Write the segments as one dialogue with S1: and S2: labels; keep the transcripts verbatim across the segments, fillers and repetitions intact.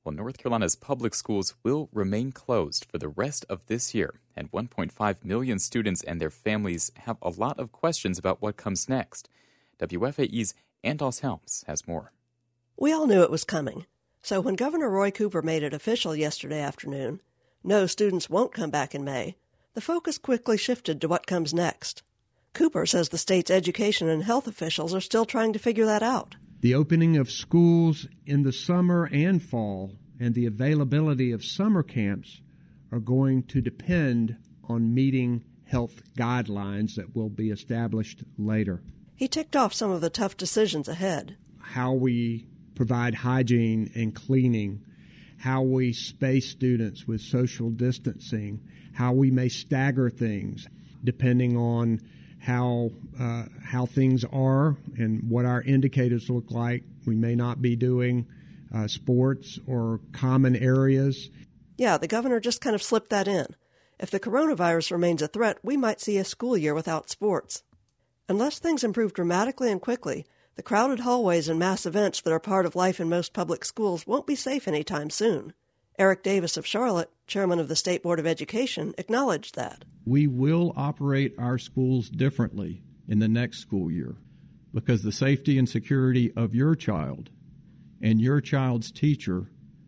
S1: Well, North Carolina's public schools will remain closed for the rest of this year, and one point five million students and their families have a lot of questions about what comes next. W F A E's Andos Helms has more.
S2: We all knew it was coming. So when Governor Roy Cooper made it official yesterday afternoon, no, students won't come back in May, the focus quickly shifted to what comes next. Cooper says the state's education and health officials are still trying to figure that out.
S3: The opening of schools in the summer and fall and the availability of summer camps are going to depend on meeting health guidelines that will be established later.
S2: He ticked off some of the tough decisions ahead.
S3: How we provide hygiene and cleaning, how we space students with social distancing, how we may stagger things depending on how uh, how things are and what our indicators look like. We may not be doing uh, sports or common areas.
S2: Yeah, the governor just kind of slipped that in. If the coronavirus remains a threat, we might see a school year without sports. Unless things improve dramatically and quickly, the crowded hallways and mass events that are part of life in most public schools won't be safe anytime soon. Eric Davis of Charlotte, chairman of the State Board of Education, acknowledged that.
S4: We will operate our schools differently in the next school year because the safety and security of your child and your child's teacher,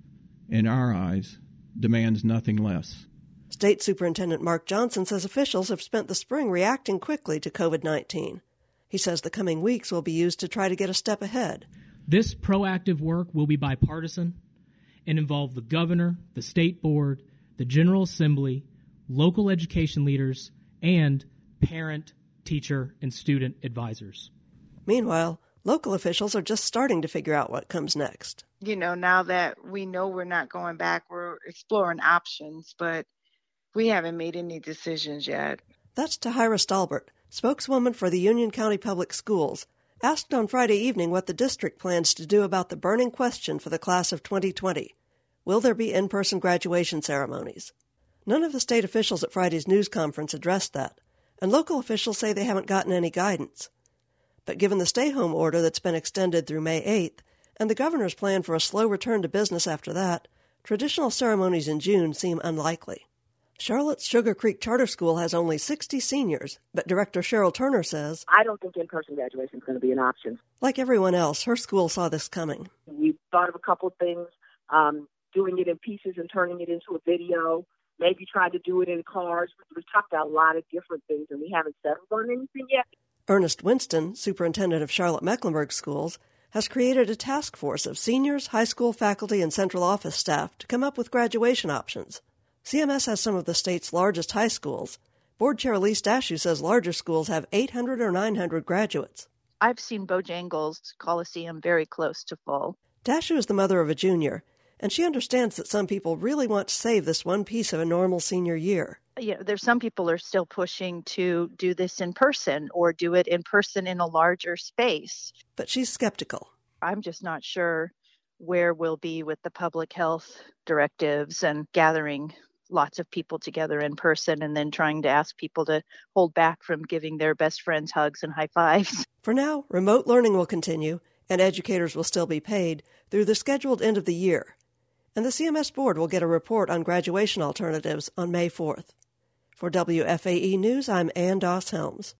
S4: in our eyes, demands nothing less.
S2: State Superintendent Mark Johnson says officials have spent the spring reacting quickly to covid nineteen. He says the coming weeks will be used to try to get a step ahead.
S5: This proactive work will be bipartisan and involve the governor, the state board, the General Assembly, local education leaders, and parent, teacher, and student advisors.
S2: Meanwhile, local officials are just starting to figure out what comes next.
S6: You know, now that we know we're not going back, we're exploring options, but we haven't made any decisions yet.
S2: That's Tahira Stalbert, spokeswoman for the Union County Public Schools, asked on Friday evening what the district plans to do about the burning question for the class of twenty twenty. Will there be in-person graduation ceremonies? None of the state officials at Friday's news conference addressed that, and local officials say they haven't gotten any guidance. But given the stay-home order that's been extended through May eighth, and the governor's plan for a slow return to business after that, traditional ceremonies in June seem unlikely. Charlotte's Sugar Creek Charter School has only sixty seniors, but Director Cheryl Turner says,
S7: I don't think in-person graduation is going to be an option.
S2: Like everyone else, her school saw this coming.
S7: We thought of a couple of things, um, doing it in pieces and turning it into a video, maybe trying to do it in cars. We've talked about a lot of different things, and we haven't settled on anything yet.
S2: Ernest Winston, superintendent of Charlotte-Mecklenburg Schools, has created a task force of seniors, high school faculty, and central office staff to come up with graduation options. C M S has some of the state's largest high schools. Board Chair Elise Dashew says larger schools have eight hundred or nine hundred graduates.
S8: I've seen Bojangles Coliseum very close to full.
S2: Dashew is the mother of a junior, and she understands that some people really want to save this one piece of a normal senior year.
S8: Yeah, there's some people are still pushing to do this in person or do it in person in a larger space.
S2: But she's skeptical.
S8: I'm just not sure where we'll be with the public health directives and gathering lots of people together in person and then trying to ask people to hold back from giving their best friends hugs and high fives.
S2: For now, remote learning will continue, and educators will still be paid through the scheduled end of the year. And the C M S board will get a report on graduation alternatives on May fourth. For W F A E News, I'm Ann Doss Helms.